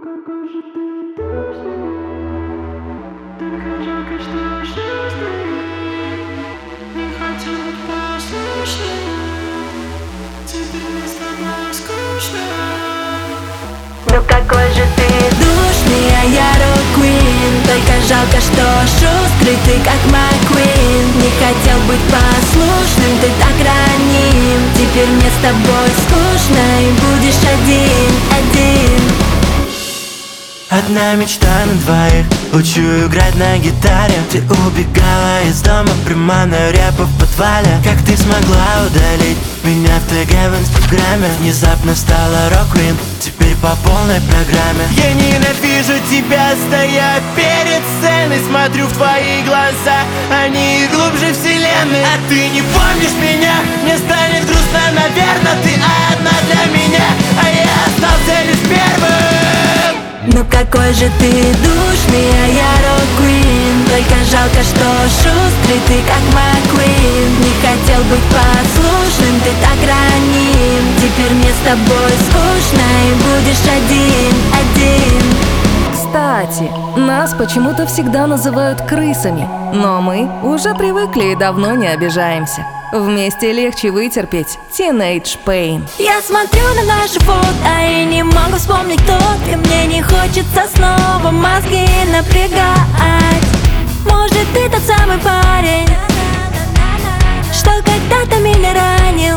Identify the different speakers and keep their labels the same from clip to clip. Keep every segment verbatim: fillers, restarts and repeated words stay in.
Speaker 1: какой же ты душный, только жалко, что шустрый, не хотел быть послушным, теперь мне с тобой скучно.
Speaker 2: Ну какой же ты душный, а я рок-квин. Только жалко, что шустрый, ты как Маккуин. Не хотел быть послушным, ты так раним. Теперь мне с тобой скучно, и будешь один, один.
Speaker 3: Одна мечта на двоих, учу играть на гитаре. Ты убегала из дома прямо на рэпа в подвале. Как ты смогла удалить меня в ТГ в инстаграме? Внезапно стала рок-квин, теперь по полной программе. Я ненавижу тебя, стоя перед сценой. Смотрю в твои глаза, они глубже вселенной. А ты не помнишь меня, мне станет грустно, наверное. Ты одна для меня, а я остался лишь первым.
Speaker 2: Ну какой же ты душный, а я рок-квин. Только жалко, что шустрый, ты как Маккуин. Не хотел быть послушным, ты так раним. Теперь мне с тобой скучно, и будешь один, один.
Speaker 4: Кстати, нас почему-то всегда называют крысами, но мы уже привыкли и давно не обижаемся. Вместе легче вытерпеть Teenage Pain.
Speaker 2: Я смотрю на наши фото и не могу вспомнить, кто ты. Мне не хочется снова мозги напрягать. Может, ты тот самый парень, что когда-то меня ранил.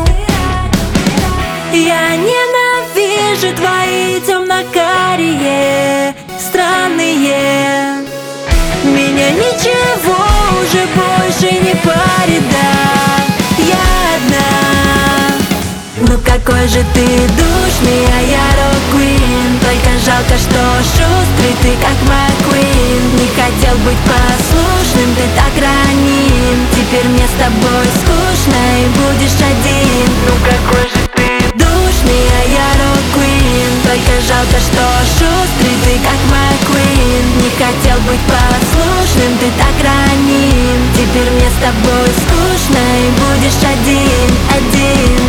Speaker 2: Я ненавижу твои темно-карие, странные. Меня ничего уже больше не парит, да, я одна. Ну какой же ты душный, а я рок-квин. Только жалко, что шустрый, ты как Маккуин. Не хотел быть послушным, ты так раним. Теперь мне с тобой скучно, и будешь один.
Speaker 3: Ну какой же ты
Speaker 2: душный, а я рок-квин. Только жалко, что шустрый, ты как Маккуин. Не хотел быть послушным, ты так раним. Теперь мне с тобой скучно, и будешь один, один.